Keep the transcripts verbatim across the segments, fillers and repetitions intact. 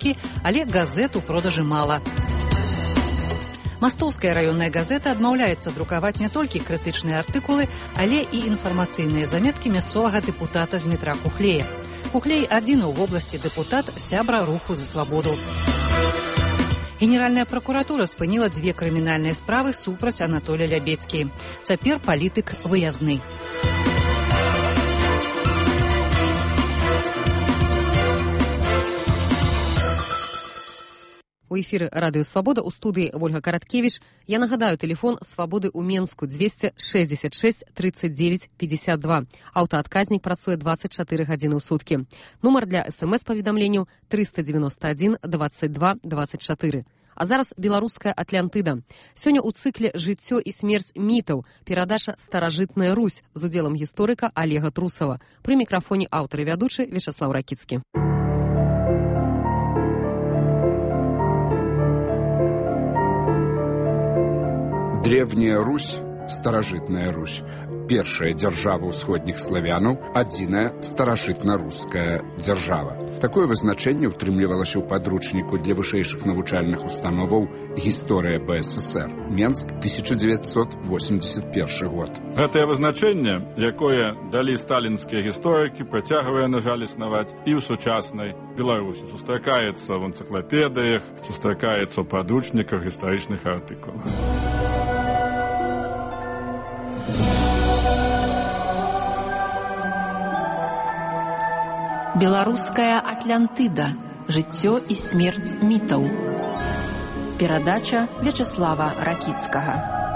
вялікі, але газет у продажы мала. Мастоўская раённая газета адмаўляецца друкаваць не толькі крытычныя артыкулы, але і інфармацыйныя заметкі мясцовага дэпутата Змітра Кухлея. Кухлей адзіны ў вобласці дэпутат сябра руху за свабоду. Генеральная пракуратура спыніла дзве крымінальныя справы супраць Анатолія Лябедзькі. Цяпер палітык выязны. У эфіры Радыё Свабода, у студыі Вольга Караткевіч. Я нагадаю, тэлефон Свабоды ў Менску дзвесце шэсцьдзесят шэсць трыццаць дзевяць пятьдесят два. Аўтаадказнік працуе дваццаць чатыры гадзіны ў суткі. Нумар для эс-эм-эс-паведамленняў трыста девяносто один двадцать два двадцать четыре. А зараз беларуская Атлантыда. Сёння ў цыкле «Жыццё і смерць мітаў» перадача «Старажытная Русь» з удзелам гісторыка Олега Трусова. Пры мікрафоне аўтар і вядучы Вячаслаў Ракіцкі. Древняя Русь, старажытная Русь, першая дзяржава ўсходніх славянаў, адзіная старажытна-руская дзяржава. Такое вызначэнне ўтрымлівалася ў падручніку для вышэйшых навучальных установаў «Гісторыя бэ эс эс эр», Менск, тысяча девятьсот восемьдесят первый год. Гэтае вызначэнне, якое далі сталінскія гісторыкі, працягвае, на жаль, існаваць і ў сучаснай Беларусі. Сустракаецца в энцыклапедыях, сустракаецца ў падручніках гістарычных артыкулах. Беларуская Атлантыда. Жыццё і смерць мітаў. Перадача Вячаслава Ракіцкага.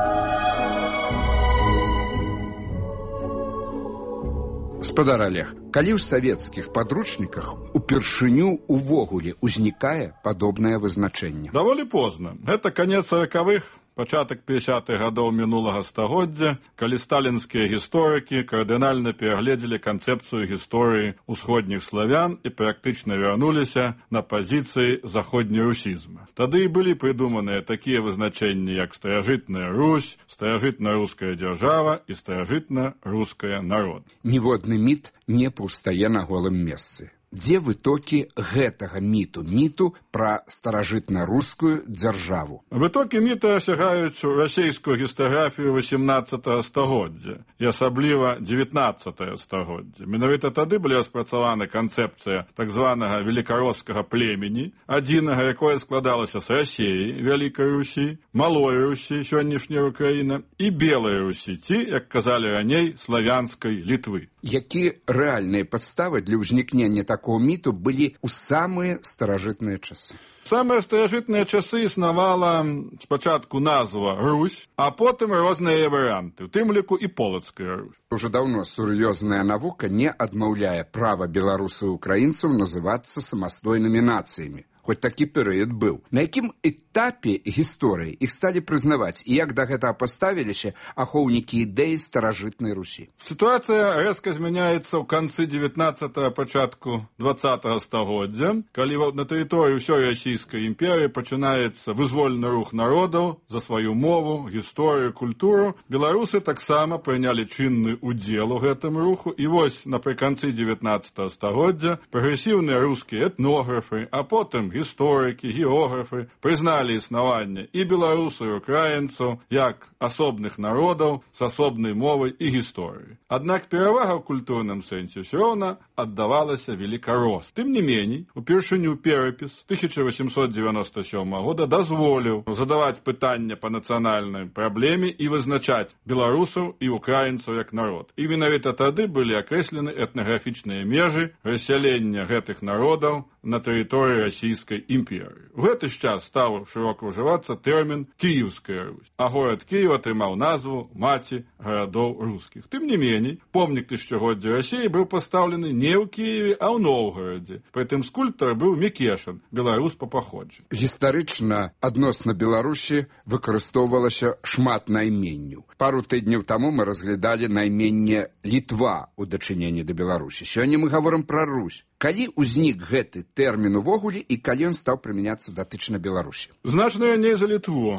Спадар Олег, калі ў савецкіх падручніках упершыню увогуле ўзнікае падобнае вызначэнне? Даволі позна. Гэта канец саракавых, пачатак пятидесятых гадоў мінулага стагоддзя, калі сталінскія гісторыкі кардынальна перагледзелі канцэпцыю гісторыі ўсходніх славян і практычна вярнуліся на пазіцыі заходнерусізма. Тады і былі прыдуманыя такія вызначэнні, як старажытная Русь, старажытна-руская дзяржава і старажытна-руская народ. Ніводны міт не паўстае на голым месцы. Дзе вытокі гэтага міту, міту пра старажытна-рускую дзяржаву? Вытокі міта сягаюць у расейскую гістаграфію восемнадцатага стагоддзя і асабліва дзевятнаццатага стагоддзя. Менавіта тады былі распрацаваны канцэпцыя так званага велікароскага племені, адзінага, якое складалася з Расеі, Вялікай Русі, Малой Русі, сённяшняя Украіна, і Белай Русі, ці, як казалі раней, славянскай Літвы. Які рэальныя падставы для ўзнікнення такого міту былі ў самыя старажытныя часы? Самыя старажытныя часы існавала спачатку назва Русь, а потым розныя варыянты, у тым ліку і полацкая Русь. Уже даўно сур'ёзная навука не адмаўляе права беларусаў і украінцаў называцца самастойнымі нацыямі. Хоць такі перыяд быў. На якім этапе гісторыі іх сталі прызнаваць і як да гэтага паставіліся ахоўнікі ідэі старажытнай Русі? Сітуацыя рэзка змяняецца ў канцы дзевятнаццатага, пачатку дваццатага стагоддзя, калі на тэрыторыі ўсёй расійскай імперыі пачынаецца вызвольны рух народаў за сваю мову, гісторыю, культуру. Беларусы таксама прынялі чынны удзел у гэтым руху, і вось напрыканцы дзевятнаццатага стагоддзя прагрэсіўныя рускія этнографы, а потым гісторыкі, географы прызналі існаванне і беларусаў, і украінцаў як асобных народаў з асобнай мовай і гісторыяй. Аднак перавага ў культурным сэнсе ўсё роўна аддавалася велікарос. Тым не меней, упершыню перапіс тысяча восемьсот девяносто сёмага года дазволіў задаваць пытання па нацыянальнай праблеме і вызначаць беларусаў і украінцаў як народ. І менавіта тады былі акрэслены этнаграфічныя межы рассялення гэтых народаў на тэрыторыі расійскай імперыі. У гэты ж час стаў шырока ўжывацца тэрмін «Кіеўская Русь», а горад Кіеў атрымаў назву «Маці гарадоў рускіх». Тым не меней, помнік тысячагоддзя Расіі быў пастаўлены не ў Кіеве, а ў Новгарадзе. Прытым скульптар быў Мікешан, беларус па паходжанню. Гістарычна адносна Беларусі выкарыстоўвалася шмат найменняў. Пару тыдняў таму мы разглядалі найменне Літва ў дачыненні да Беларусі. Сёння мы гаворым пра Русь. Калі ўзнік гэты тэрмін увогуле і калі ён стаў прымяняцца датычна Беларусі? Значна раней за Літву.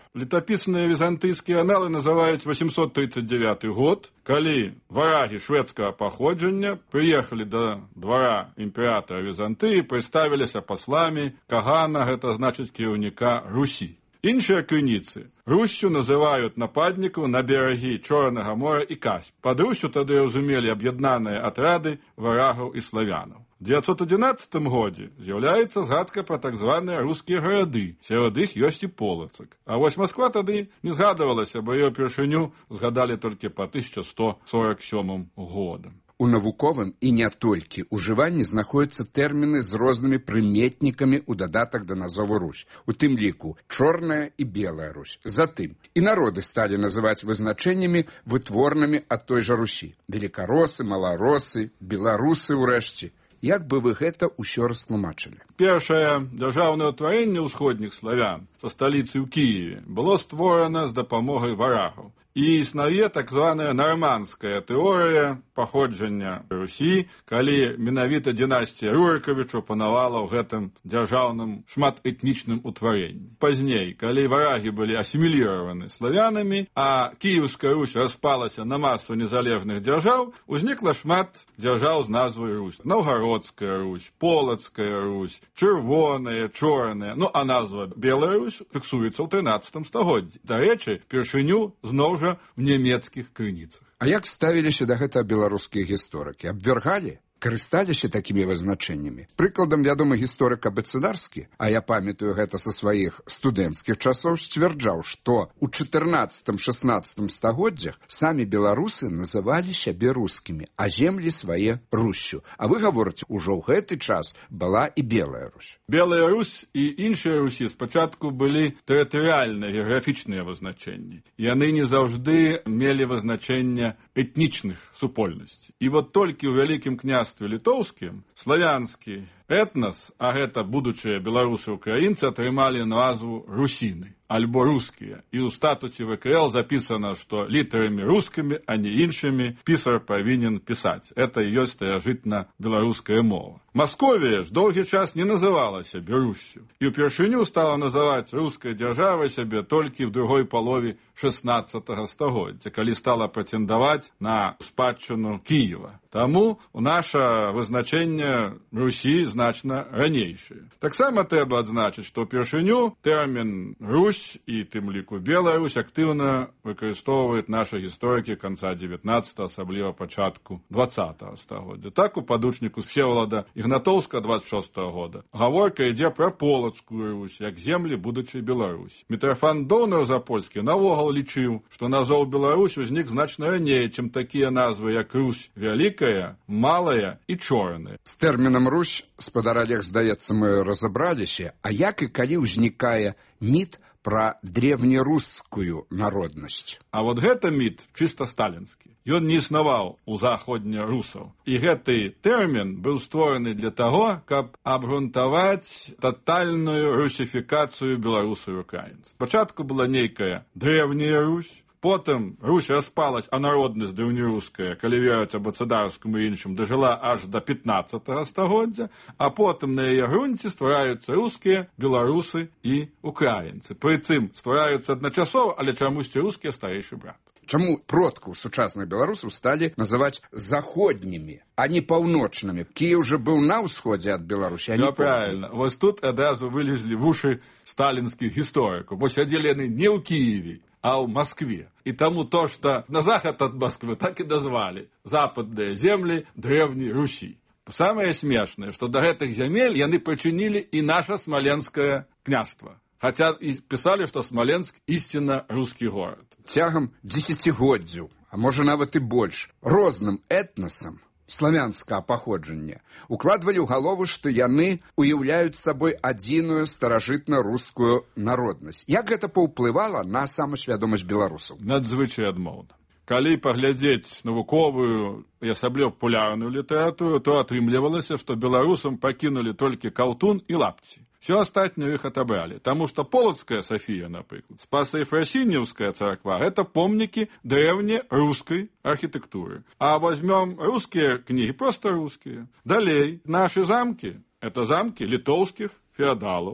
Летапісныя візантыйскія аналы называюць восемьсот тридцать девятый год, калі варагі шведскага паходжання прыехалі да двара імператара Візантыі, прыставіліся пасламі Кагана, гэта значыць кіраўніка Русі. Іншыя крыніцы Руссю называюць нападнікаў на берагі Чорнага мора і Каспі. Пад Руссю тады разумелі аб'яднаныя атрады варагаў і славянаў. У девятьсот одиннадцатым годзе з'яўляецца згадка пра так званыя рускія гарады. Сярод іх ёсць і Полацак. А вось Масква тады не згадывалася, бо яе ўпершыню згадалі толькі па тысяча сто сорок сёмым годам. У навуковым і не толькі ужыванні знаходзяцца тэрміны з рознымі прыметнікамі ў дадатак да назову Русь. У тым ліку чорная і белая Русь. Затым і народы сталі называць вызначэннямі вытворнымі ад той жа Русі. Велікаросы, маларосы, беларусы ўрэшце. Як бы вы гэта ўсё растлумачылі? Першае дзяржаўнае ўтварэнне ўсходніх славян са сталіцы ў Кіеве было створана з дапамогай варагаў. І існуе так званая нарманская тэорыя паходжання Русі, калі менавіта дынастыя Рурыкавічаў панавала ў гэтым дзяржаўным шматэтнічным утварэнні. Пазней, калі варагі былі асіміліраваны славянамі, а Кіеўская Русь распалася на масу незалежных дзяржаў, узнікла шмат дзяржаў з назвай Русь. Новгародская Русь, Полацкая Русь, чырвоная, чорная, ну а назва Белая Русь фіксуецца ў трынаццатым стагоддзі. Дарэчы, впершыню зноў жа в нямецкіх крыніцах. А як ставіліся да гэтага беларускія гісторыкі? Абвяргалі? Карысталіся такімі вызначэннямі? Прыкладам вядомы гісторык Абэцэдарскі, а я памятаю гэта са сваіх студэнцкіх часоў, сцвярджаў, што ў чатырнаццатым-шаснаццатым стагоддзях самі беларусы называлі сябе рускімі, а землі свае Руссю. А вы гаворыце, ужо ў гэты час была і Белая Русь. Белая Русь і іншыя Русі спачатку былі тэрытарыяльныя геаграфічныя вызначэнні. Яны не заўжды мелі вызначэння этнічных супольнасцей. І вот толькі ў вялікім княстве літоўскім славянскі этнас, а гэта будучыя беларусы-украінцы, атрымалі назву русіны альбо рускія. І ў статуце ВКЛ запісана, што літарамі рускімі, а не іншымі пісар павінен пісаць. Это і ёсць старажытна-беларуская мова. Масковія ж доўгі час не называла сябе Руссю. І ўпершыню стала называць рускай дзяржавай сябе толькі ў другой палове шаснаццатага стагоддзя, калі стала прэтэндаваць на спадчыну Кіева. Таму наша вызначэнне Русі значна ранейшае. Таксама трэба адзначыць, што ўпершыню тэрмін Русь і тым ліку Белая Русь актыўна выкарыстоўваюць нашы гісторыкі канца дзевятнаццатага, асабліва пачатку дваццатага стагоддзя. Так у падручніку Всеволода Ігнатоўскага дваццаць шостага года гаворка ідзе пра Полацкую Русь, як землі будучай Беларусі. Мітрафан Донаў-Запольскі навогул лічыў, што назоў Беларусь узнік значна раней, чым такія назвы, як Русь вялікая, малая і чорная. З тэрмінам Русь, спадар Олег, здаецца, мы разабраліся, а як і калі ўзнікае міт пра древнерускую народнасць? А вот гэта міт чыста сталінскі. Ён не існаваў у заходнерусаў. І гэты тэрмін быў створаны для таго, каб абгрунтаваць татальную русіфікацыю беларусаў і украінцаў. Спачатку была нейкая древняя Русь, потым Русь распалась, а народнасць древнеруская, калі вераць Абэцэдарскаму і іншым, дажыла аж да пятнаццатага стагоддзя, а потым на яе грунце ствараюцца рускія, беларусы і украінцы. Прычым ствараюцца адначасова, але чамусьці рускія старэйшы брат. Чаму продкаў сучасных беларусаў сталі называць заходнімі, а не паўночнымі? Кіеў жа быў на ўсходзе ад Беларусі, а не паўдні. Правильно. Вось тут адразу вылезлі вушы сталінскіх гісторыкаў, бо сядзелі яны не ў Кіеве, а ў Москве. І таму то, што на захад ад Москвы так і назвалі западныя землі древняй Русі. Самае смешнае, што да гэтых зямель яны прычынілі і наша смаленскае княства. Хаця і пісалі, што Смаленск істинна рускі горад. Цягам дзесяцігоддзяў, а можа нават і больш, розным этнасам славянскага паходжання укладвалі ў галову, што яны уяўляюць сабой адзіную старажытна-рускую народнасць. Як гэта паўплывала на самасвядомасць беларусаў? Надзвычай адмоўна. Калі паглядзець навуковую і асабліва папулярную літаратуру, то атрымлівалася, што беларусам пакінулі толькі каўтун і лапці. Все астатнее іх отобрали, таму што Полацкая Софія, напрыклад, Спаса-Ефрасіньеўская царква – это помнікі древней рускай архітэктуры. А возьмем рускія кнігі, просто рускія. Далей, наши замки – это замки літоўскіх феодалаў.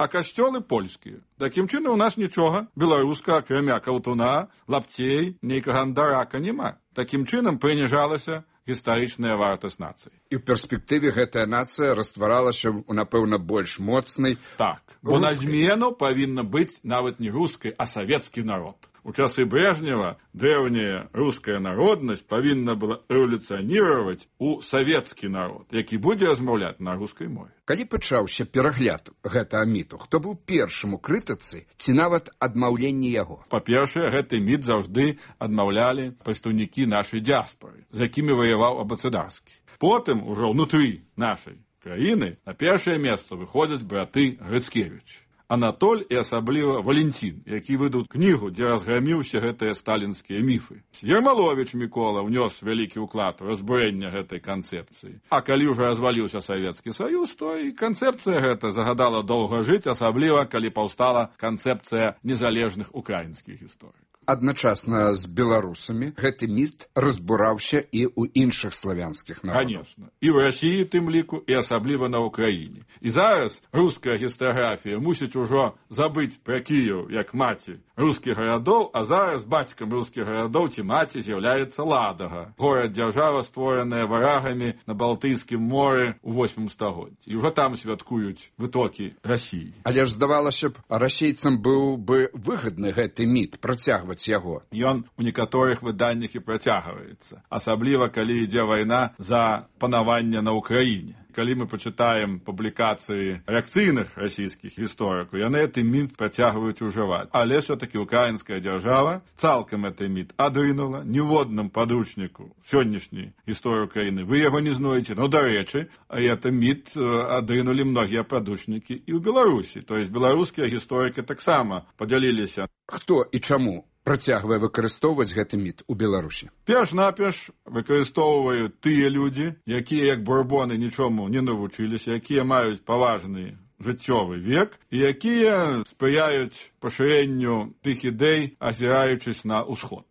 а касцёлы польскія. Такім чынам у нас нічога беларускага, акрамя каўтуна, лапцей, нейкага андарака няма. Такім чынам прыніжалася гістарычная вартасць нацыі. І ў перспектыве гэтая нацыя растваралася ў, напэўна, больш моцнай. Так, бо на змену павінна быць нават не рускай, а савецкі народ. У часы Брежнева древняя руская народнасць павінна была эволюцыяніраваць у савецкі народ, які будзе размаўляць на рускай мове. Калі пачаўся перагляд гэтага міту, хто быў першым у крытыцы ці нават адмаўленні яго? Па-першае, гэты міт заўжды адмаўлялі прадстаўнікі нашай дыяспоры, з якімі ваяваў Абацыдарскі. Потым, ужо ўнутры нашай краіны, на першае месца выходзяць браты Грыцкевіч. Анатоль і асабліва Валентин, які выдаў кнігу, дзе разграміўся гэтыя сталінскія міфы. Ермаловіч Мікола ўнёс вялікі ўклад у разбурэнне гэтай канцэпцыі. А калі ўжо разваліўся Савецкі Саюз, то і канцэпцыя гэта загадала доўга жыць, асабліва калі паўстала канцэпцыя незалежных украінскіх гісторыкаў. Адначасна з беларусамі гэты міт разбураўся і ў іншых славянскіх народаў. Конечно. І ў Расіі тым ліку, і асабліва на Ўкраіне. І зараз руская гістаграфія мусіць ужо забыць пра Кіеў як маці рускіх гарадоў, а зараз бацькам рускіх гарадоў ці маці з'яўляецца Ладага. Горад-дзяржава, створаная варагамі на Балтыйскім моры ў восьмым стагоддзі. І ўжо там святкуюць вытокі Расіі. Але ж здавалася б, расейцам быў бы выгадны гэты міт працягваць яго. Ён у некаторых выданнях і працягваецца, асабліва калі ідзе вайна за панаванне на Ўкраіне. Калі мы пачытаем публікацыі рэакцыйных расійскіх гісторыкаў, яны гэты міт працягваюць ужываць. Але ўсё-такі ўкраінская дзяржава цалкам гэты міт адрынула, ніводным падручніку сённяшняй гісторыі Украіны вы яго не знойдзеце. Ну, дарэчы, гэты міт адрынулі многія падручнікі і ў Беларусі. То есть беларускія гісторыкі таксама падзяліліся. Хто і чаму працягвае выкарыстоўваць гэты міт у Беларусі? Перш-наперш выкарыстоўваюць тыя людзі, якія, як бурбоны, нічому не навучыліся, якія маюць паважны жыццёвы век і якія спрыяюць пашырэнню тых ідэй, азіраючись на ўсход.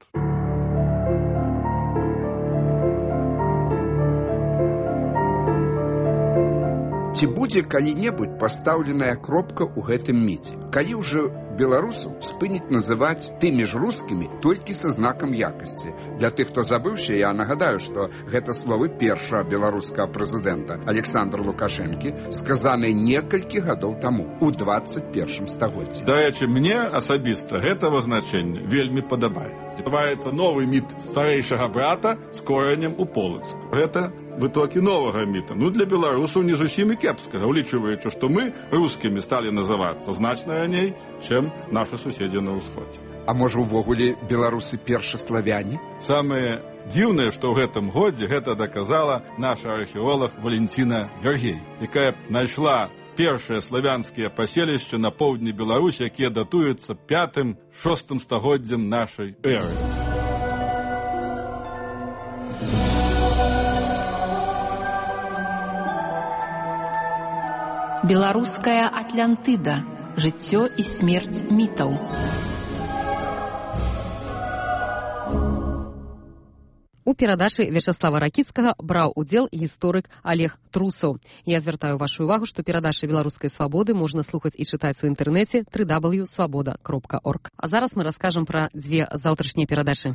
Ці будзе калі-небудзь пастаўленая кропка ў гэтым міце? Калі ўжо беларусаў спыніць называць тымі ж рускімі толькі са знакам якасці? Для тых, хто забыўся, я нагадаю, што гэта словы першага беларускага прэзідэнта Александра Лукашэнкі, сказаныя некалькі гадоў таму, у дваццаць першым стагоддзі. Дарэчы, мне асабіста гэта вызначэнне вельмі падабаецца. Адбываецца новы міт старэйшага брата з коренем у Полацку. Гэта вытокі новага міта. Ну, для беларусаў не зусім і кепскага, улічваючы, што мы рускімі сталі называцца значна раней, чым нашы суседзі на ўсходзе. А можа, увогуле беларусы першаславяне? Самае дзіўнае, што ў гэтым годзе гэта даказала наша археолог Валентина Гергей, якая знайшла першыя славянскія паселішчы на поўдні Беларусі, якія датуюцца пятым-шостым стагоддзям нашай эры. Беларуская Атлантыда. Жыццё і смерць мітаў. У перадачы Вячаслава Ракіцкага браў удзел гісторык Олег Трусаў. Я звяртаю вашу увагу, што перадачы беларускай свабоды можна слухаць і чытаць у інтэрнэце дабл ю дабл ю дабл ю крапка свабода крапка орг. А зараз мы раскажам пра дзве заўтрашнія перадачы.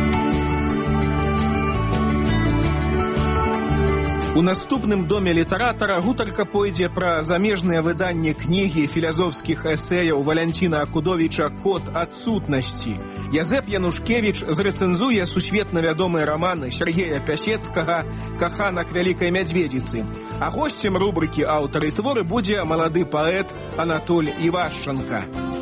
У наступным доме літаратара гутарка пойдзе пра замежнае выданне кнігі філазофскіх эсэяў Валянціна Акудовіча «Код адсутнасці». Язэп Янушкевіч зрэцэнзуе сусветна вядомыя раманы Сергея Пясецкага «Каханак вялікай мядзведзіцы». А госцем рубрыкі «Аўтары творы» будзе малады паэт Анатоль Івашчанка.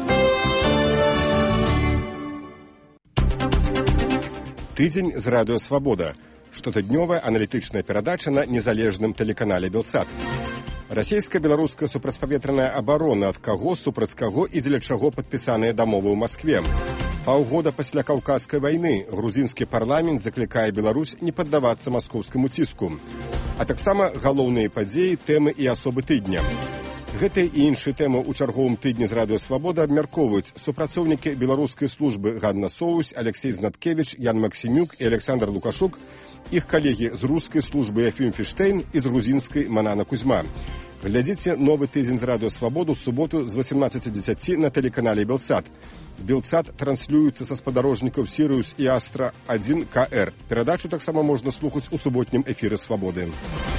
Тыдзень з радыё «Свабода». Штотыднёвая аналітычная перадача на незалежным тэлеканале «Белсат». Расійска-беларуская супрацьпаветраная абарона, ад каго, супраць каго і дзеля чаго падпісаныя дамовы ў Маскве. Паўгода пасля Каўказскай вайны грузінскі парламент заклікае Беларусь не паддавацца маскоўскаму ціску. А таксама галоўныя падзеі, тэмы і асобы тыдня. Гэтыя і іншыя тэмы ў чарговым тыдні з радыё «Свабода» абмяркоўваюць супрацоўнікі беларускай службы Ганна Соусь, Алексей Знаткевіч, Ян Максімюк і Александр Лукашук, іх калегі з рускай службы Ефім Фіштейн і з грузінскай Манана Кузьма. Глядзіце новы тыдзень з радыё Свабоду ў суботу з восемнадцати десяти на тэлеканале Белсат. Белсат транслюецца са спадарожнікаў Сірыус і Астра один ка эр. Перадачу таксама можна слухаць у суботнім эфіры Свабоды.